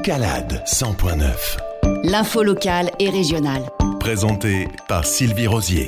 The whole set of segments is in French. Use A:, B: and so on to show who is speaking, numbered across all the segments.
A: Calade 100.9.
B: L'info locale et régionale.
A: Présenté par Sylvie Rosier.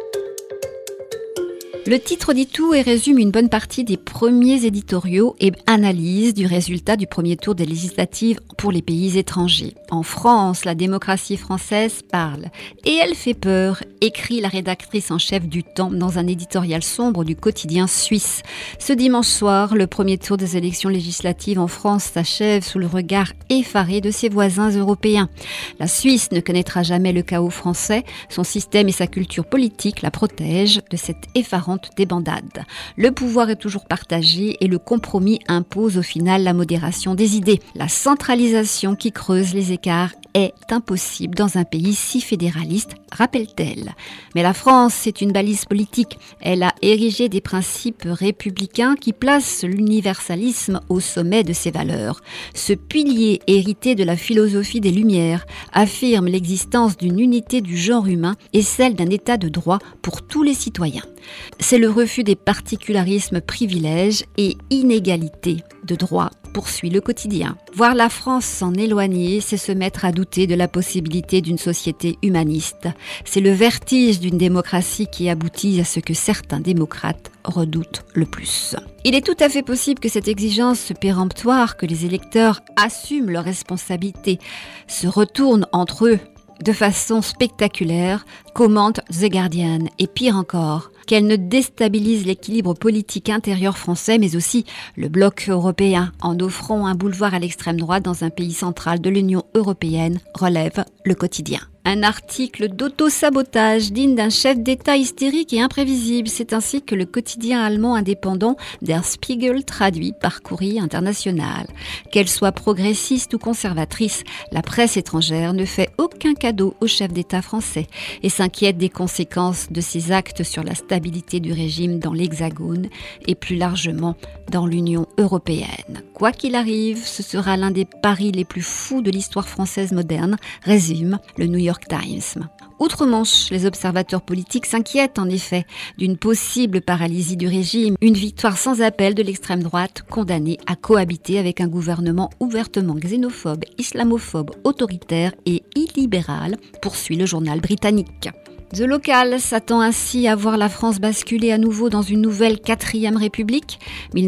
C: Le titre dit tout et résume une bonne partie des premiers éditoriaux et analyses du résultat du premier tour des législatives pour les pays étrangers. En France, la démocratie française parle. Et elle fait peur, écrit la rédactrice en chef du Temps dans un éditorial sombre du quotidien suisse. Ce dimanche soir, le premier tour des élections législatives en France s'achève sous le regard effaré de ses voisins européens. La Suisse ne connaîtra jamais le chaos français. Son système et sa culture politique la protègent de cette effarante débandade. Le pouvoir est toujours partagé et le compromis impose au final la modération des idées. La centralisation qui creuse les écarts est impossible dans un pays si fédéraliste, rappelle-t-elle. Mais la France, c'est une balise politique. Elle a érigé des principes républicains qui placent l'universalisme au sommet de ses valeurs. Ce pilier hérité de la philosophie des Lumières affirme l'existence d'une unité du genre humain et celle d'un état de droit pour tous les citoyens. C'est le refus des particularismes, privilèges et inégalités de droit, poursuit le quotidien. Voir la France s'en éloigner, c'est se mettre à douter de la possibilité d'une société humaniste. C'est le vertige d'une démocratie qui aboutit à ce que certains démocrates redoutent le plus. Il est tout à fait possible que cette exigence péremptoire, que les électeurs assument leurs responsabilités, se retourne entre eux de façon spectaculaire, commente The Guardian, et pire encore, qu'elle ne déstabilise l'équilibre politique intérieur français, mais aussi le bloc européen, en offrant un boulevard à l'extrême droite dans un pays central de l'Union européenne, relève le quotidien. Un article d'auto-sabotage digne d'un chef d'État hystérique et imprévisible. C'est ainsi que le quotidien allemand indépendant Der Spiegel traduit par Courrier international. Qu'elle soit progressiste ou conservatrice, la presse étrangère ne fait aucun cadeau au chef d'État français et s'inquiète des conséquences de ses actes sur la stabilité du régime dans l'Hexagone et plus largement dans l'Union européenne. Quoi qu'il arrive, ce sera l'un des paris les plus fous de l'histoire française moderne, résume le New York Times. Outre-Manche, les observateurs politiques s'inquiètent en effet d'une possible paralysie du régime, une victoire sans appel de l'extrême droite condamnée à cohabiter avec un gouvernement ouvertement xénophobe, islamophobe, autoritaire et illibéral, poursuit le journal britannique. The Local s'attend ainsi à voir la France basculer à nouveau dans une nouvelle 4e République,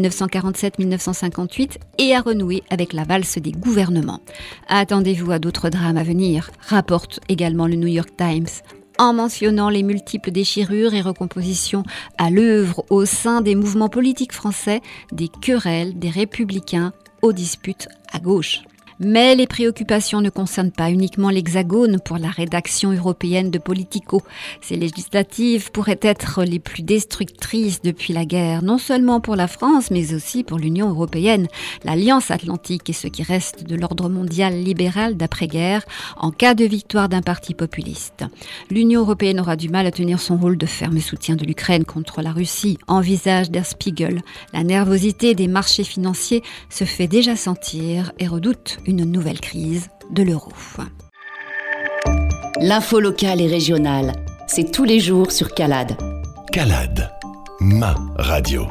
C: 1947-1958, et à renouer avec la valse des gouvernements. Attendez-vous à d'autres drames à venir, rapporte également le New York Times, en mentionnant les multiples déchirures et recompositions à l'œuvre au sein des mouvements politiques français, des querelles des républicains aux disputes à gauche. Mais les préoccupations ne concernent pas uniquement l'Hexagone pour la rédaction européenne de Politico. Ces législatives pourraient être les plus destructrices depuis la guerre, non seulement pour la France, mais aussi pour l'Union européenne, l'Alliance Atlantique et ce qui reste de l'ordre mondial libéral d'après-guerre en cas de victoire d'un parti populiste. L'Union européenne aura du mal à tenir son rôle de ferme soutien de l'Ukraine contre la Russie, envisage Der Spiegel. La nervosité des marchés financiers se fait déjà sentir et redoute une nouvelle crise de l'euro.
B: L'info locale et régionale, c'est tous les jours sur Calade.
A: Calade, ma radio.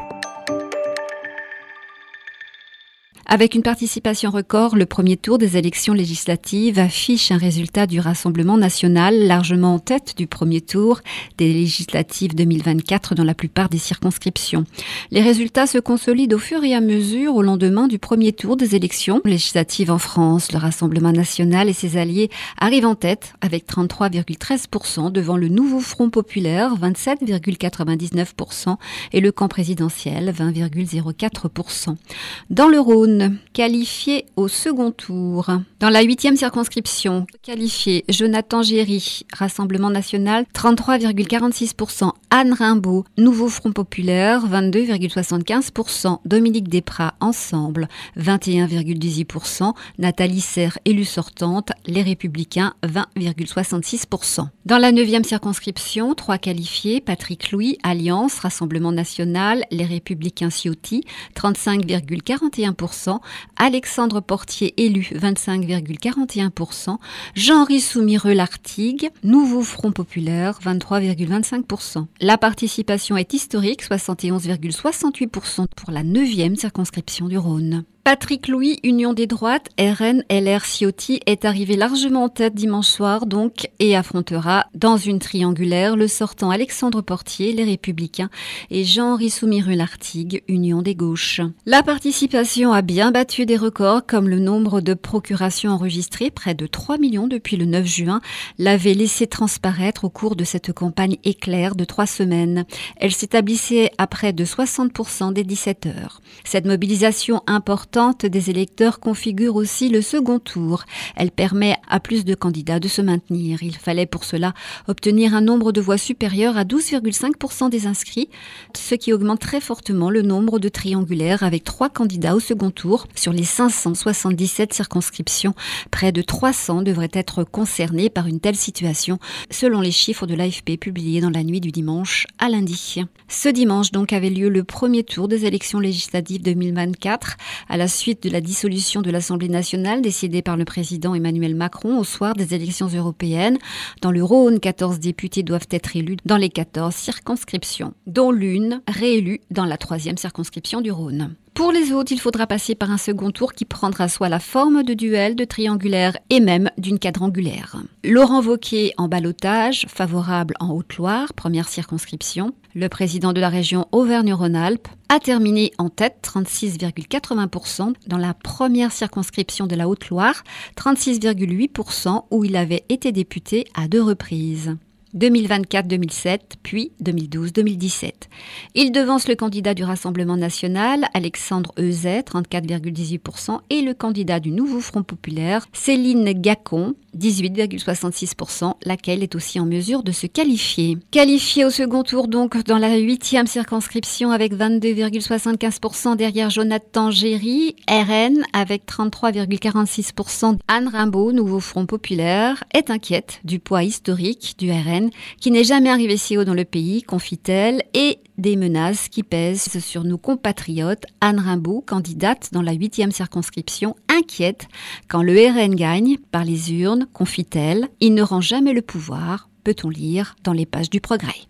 C: Avec une participation record, le premier tour des élections législatives affiche un résultat du Rassemblement national largement en tête du premier tour des législatives 2024 dans la plupart des circonscriptions. Les résultats se consolident au fur et à mesure au lendemain du premier tour des élections législatives en France. Le Rassemblement national et ses alliés arrivent en tête avec 33,13% devant le Nouveau Front populaire, 27,99% et le camp présidentiel, 20,04%. Dans le Rhône, qualifié au second tour. Dans la 8e circonscription, qualifié Jonathan Géry, Rassemblement national, 33,46%. Anne Rimbaud, Nouveau Front populaire, 22,75%. Dominique Desprats, Ensemble, 21,18%. Nathalie Serre, élue sortante, Les Républicains, 20,66%. Dans la 9e circonscription, 3 qualifiés, Patrick Louis, Alliance, Rassemblement national, Les Républicains Ciotti, 35,41%. Alexandre Portier, élu, 25,41%. Jean-Henri Soumireux-Lartigue, Nouveau Front populaire, 23,25%. La participation est historique, 71,68% pour la 9e circonscription du Rhône. Patrick Louis, Union des droites, RN, LR, Ciotti, est arrivé largement en tête dimanche soir donc et affrontera dans une triangulaire le sortant Alexandre Portier, les Républicains, et Jean-Henri Soumiru-Lartigue, Union des gauches. La participation a bien battu des records comme le nombre de procurations enregistrées, près de 3 millions depuis le 9 juin, l'avait laissé transparaître au cours de cette campagne éclair de 3 semaines. Elle s'établissait à près de 60% des 17 heures. Cette mobilisation importante des électeurs configure aussi le second tour. Elle permet à plus de candidats de se maintenir. Il fallait pour cela obtenir un nombre de voix supérieur à 12,5% des inscrits, ce qui augmente très fortement le nombre de triangulaires avec 3 candidats au second tour. Sur les 577 circonscriptions, près de 300 devraient être concernés par une telle situation, selon les chiffres de l'AFP publiés dans la nuit du dimanche à lundi. Ce dimanche donc avait lieu le premier tour des élections législatives 2024, à la suite de la dissolution de l'Assemblée nationale décidée par le président Emmanuel Macron au soir des élections européennes. Dans le Rhône, 14 députés doivent être élus dans les 14 circonscriptions, dont l'une réélue dans la 3e circonscription du Rhône. Pour les autres, il faudra passer par un second tour qui prendra soit la forme de duel, de triangulaire et même d'une quadrangulaire. Laurent Wauquiez en ballottage, favorable en Haute-Loire, première circonscription. Le président de la région Auvergne-Rhône-Alpes a terminé en tête, 36,80% dans la première circonscription de la Haute-Loire, 36,8% où il avait été député à 2 reprises. 2024-2007, puis 2012-2017. Il devance le candidat du Rassemblement national, Alexandre Euzet, 34,18%, et le candidat du Nouveau Front populaire, Céline Gacon, 18,66%, laquelle est aussi en mesure de se qualifier. Qualifiée au second tour donc dans la 8e circonscription avec 22,75% derrière Jonathan Géry, RN avec 33,46%. Anne Rimbaud, Nouveau Front populaire, est inquiète du poids historique du RN qui n'est jamais arrivé si haut dans le pays, confie-t-elle, et des menaces qui pèsent sur nos compatriotes. Anne Rimbaud, candidate dans la 8e circonscription, inquiète quand le RN gagne par les urnes, confie-t-elle. Il ne rend jamais le pouvoir, peut-on lire dans les pages du Progrès.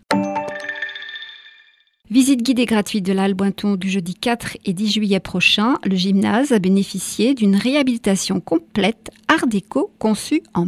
C: Visite guidée gratuite de la Halle Bointon du jeudi 4 et 10 juillet prochain. Le gymnase a bénéficié d'une réhabilitation complète art déco conçue en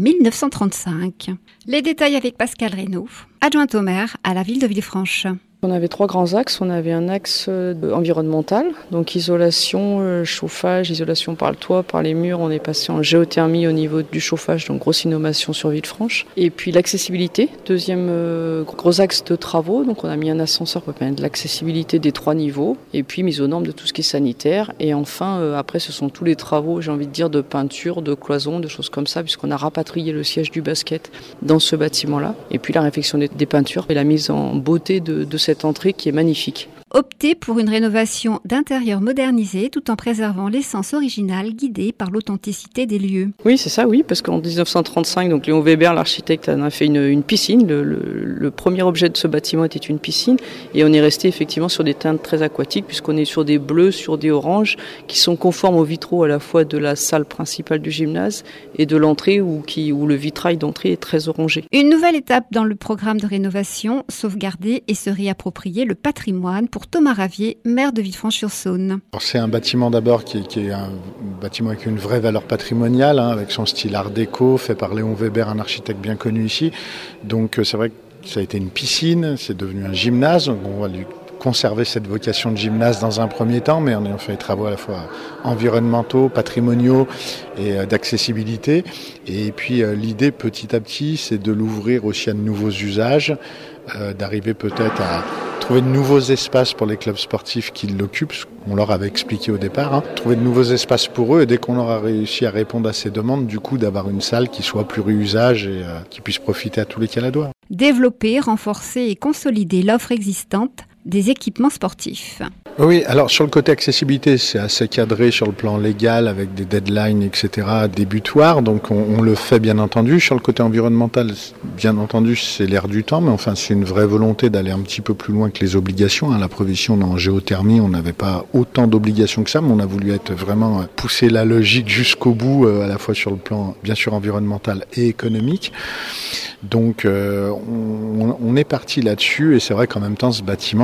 C: 1935. Les détails avec Pascal Reynaud, adjointe au maire à la ville de Villefranche.
D: On avait 3 grands axes. On avait un axe environnemental, donc isolation, chauffage, isolation par le toit, par les murs. On est passé en géothermie au niveau du chauffage, donc grosse innovation sur Villefranche. Et puis l'accessibilité, deuxième gros axe de travaux. Donc on a mis un ascenseur pour permettre l'accessibilité des 3 niveaux. Et puis mise aux normes de tout ce qui est sanitaire. Et enfin, après, ce sont tous les travaux, j'ai envie de dire, de peinture, de cloison, de choses comme ça, puisqu'on a rapatrié le siège du basket dans ce bâtiment-là. Et puis la réfection des peintures et la mise en beauté de cette entrée qui est magnifique.
C: Opter pour une rénovation d'intérieur modernisé tout en préservant l'essence originale guidée par l'authenticité des lieux.
D: Oui, c'est ça, oui, parce qu'en 1935, donc Léon Weber, l'architecte, en a fait une piscine. Le premier objet de ce bâtiment était une piscine et on est resté effectivement sur des teintes très aquatiques puisqu'on est sur des bleus, sur des oranges qui sont conformes aux vitraux à la fois de la salle principale du gymnase et de l'entrée où le vitrail d'entrée est très orangé.
C: Une nouvelle étape dans le programme de rénovation, sauvegarder et se réapproprier le patrimoine pour Thomas Ravier, maire de Villefranche-sur-Saône.
E: C'est un bâtiment d'abord qui est un bâtiment avec une vraie valeur patrimoniale, avec son style art déco, fait par Léon Weber, un architecte bien connu ici. Donc c'est vrai que ça a été une piscine, c'est devenu un gymnase. On va lui conserver cette vocation de gymnase dans un premier temps, mais en ayant fait des travaux à la fois environnementaux, patrimoniaux et d'accessibilité. Et puis l'idée petit à petit, c'est de l'ouvrir aussi à de nouveaux usages, d'arriver peut-être à trouver de nouveaux espaces pour les clubs sportifs qui l'occupent, on leur avait expliqué au départ, trouver de nouveaux espaces pour eux et dès qu'on aura réussi à répondre à ces demandes, du coup d'avoir une salle qui soit pluri-usage et qui puisse profiter à tous les Caladois.
C: Développer, renforcer et consolider l'offre existante des équipements sportifs.
E: Oui, alors sur le côté accessibilité, c'est assez cadré sur le plan légal avec des deadlines, etc., débutoires, donc on le fait bien entendu. Sur le côté environnemental, bien entendu, c'est l'air du temps, mais enfin c'est une vraie volonté d'aller un petit peu plus loin que les obligations. La provision en géothermie, on n'avait pas autant d'obligations que ça, mais on a voulu être vraiment pousser la logique jusqu'au bout, à la fois sur le plan bien sûr environnemental et économique. Donc on est parti là-dessus et c'est vrai qu'en même temps ce bâtiment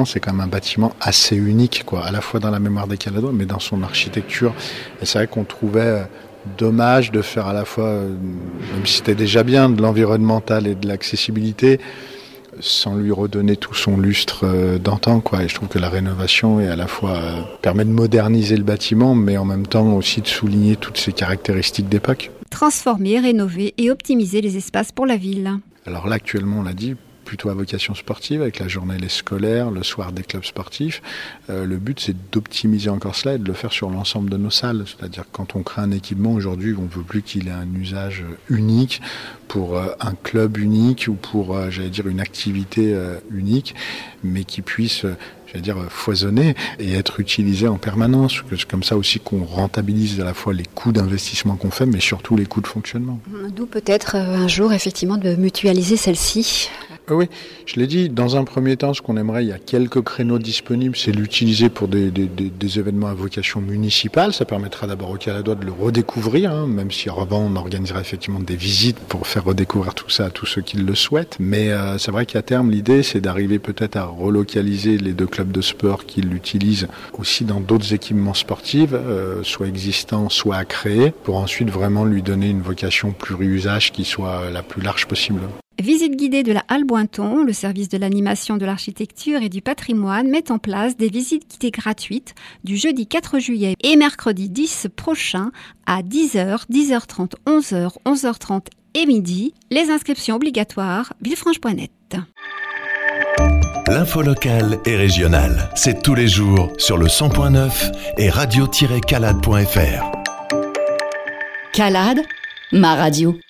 E: c'est quand même un bâtiment assez unique, quoi, à la fois dans la mémoire des Caladois, mais dans son architecture. Et c'est vrai qu'on trouvait dommage de faire à la fois, même si c'était déjà bien, de l'environnemental et de l'accessibilité, sans lui redonner tout son lustre d'antan, quoi. Et je trouve que la rénovation est à la fois permet de moderniser le bâtiment, mais en même temps aussi de souligner toutes ses caractéristiques d'époque.
C: Transformer, rénover et optimiser les espaces pour la ville.
E: Alors là, actuellement, on l'a dit, plutôt à vocation sportive, avec la journée les scolaires, le soir des clubs sportifs. Le but, c'est d'optimiser encore cela et de le faire sur l'ensemble de nos salles. C'est-à-dire que quand on crée un équipement, aujourd'hui, on ne veut plus qu'il ait un usage unique pour un club unique ou pour, une activité unique, mais qui puisse foisonner et être utilisé en permanence. C'est comme ça aussi qu'on rentabilise à la fois les coûts d'investissement qu'on fait, mais surtout les coûts de fonctionnement.
C: D'où peut-être un jour, effectivement, de mutualiser celle-ci.
E: Oui, je l'ai dit, dans un premier temps, ce qu'on aimerait, il y a quelques créneaux disponibles, c'est l'utiliser pour des événements à vocation municipale. Ça permettra d'abord aux Caladois de le redécouvrir, même si avant on organisera effectivement des visites pour faire redécouvrir tout ça à tous ceux qui le souhaitent. Mais c'est vrai qu'à terme, l'idée, c'est d'arriver peut-être à relocaliser les 2 clubs de sport qui l'utilisent aussi dans d'autres équipements sportifs, soit existants, soit à créer, pour ensuite vraiment lui donner une vocation pluriusage qui soit la plus large possible.
C: Visite guidée de la Halle Bointon, le service de l'animation de l'architecture et du patrimoine met en place des visites guidées gratuites du jeudi 4 juillet et mercredi 10 prochain à 10h, 10h30, 11h, 11h30 et midi. Les inscriptions obligatoires, villefranche.net.
A: L'info locale et régionale, c'est tous les jours sur le 100.9 et radio-calade.fr.
B: Calade, ma radio.